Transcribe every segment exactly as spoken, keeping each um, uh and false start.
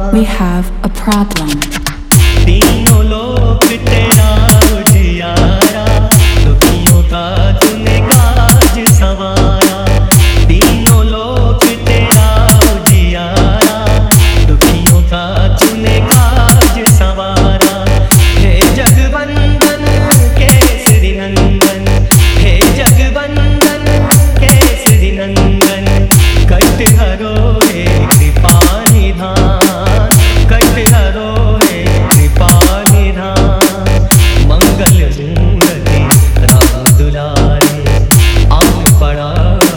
We have a problem. तीनों लोग तेरा उजियारा, दुखियों का तूने काज संवारा। तीनों लोग तेरा उजियारा, दुखियों का तूने काज संवारा। हे जगवंदन केसरी नंदन, हे जगवंदन केसरी नंदन, कटहरो हे कृपा निधान, कटहरो हे कृपा निधान। मंगल मूर्ति राम दुलारे, आन पड़ा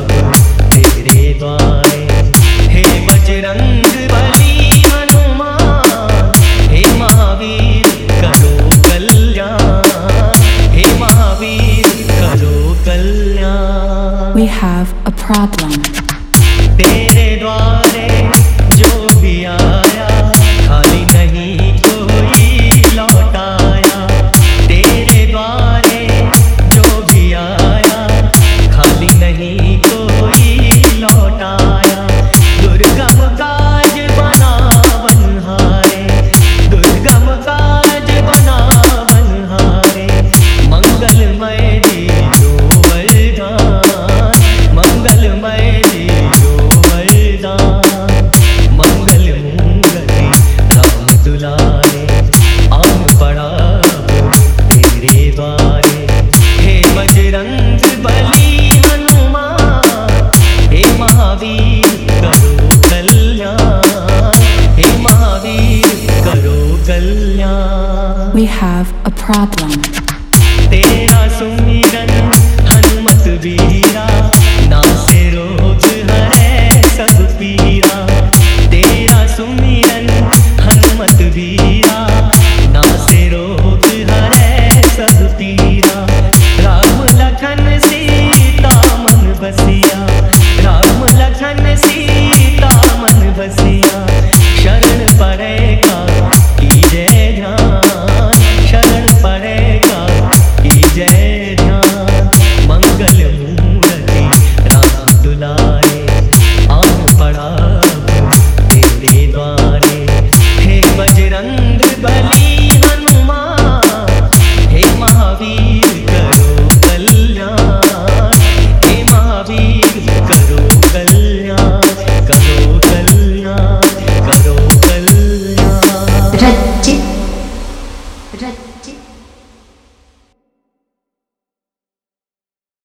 तेरे द्वारे। हे बजरंग बली हनुमान, हे महावीर करो कल्याण, हे महावीर करो कल्याण। We have a problem. तेरे द्वारे जो भी आया, खाली नहीं कोई लौटाया। तेरे द्वारे जो भी आया, खाली नहीं कोई लौटाया। दुर्गम काज बना बनहारे, दुर्गम काज बना बनहारे। मंगलमय दीजो वरदान, मंगलमय दीजो वरदान। मंगल मूर्ति राम दुलारे, आन पड़ा तेरे द्वारे। हे बजरंग बली हनुमान, हे महावीर करो कल्याण, हे महावीर करो कल्याण। We have a problem. तेरा सुमिरन हनुमत वीरा, नासे रोग हरै सब पीरा। तेरा सुमिरन हनुमत वीरा, नासे रोग हरै सब पीरा। राम लखन सीता मन बसिया, राम लखन सीता मन बसिया। शरण पड़ेगा कीजय ध्यान, शरण पड़ेगा कीजय ध्यान। मंगल मूर्ति राम दुलारे, आन पड़ा तेरे द्वारे। हे बजरंग बली हनुमान, हे महावीर करो कल्याण, हे महावीर करो कल्याण, करो कल्याण, करो कल्याण। रचित रचित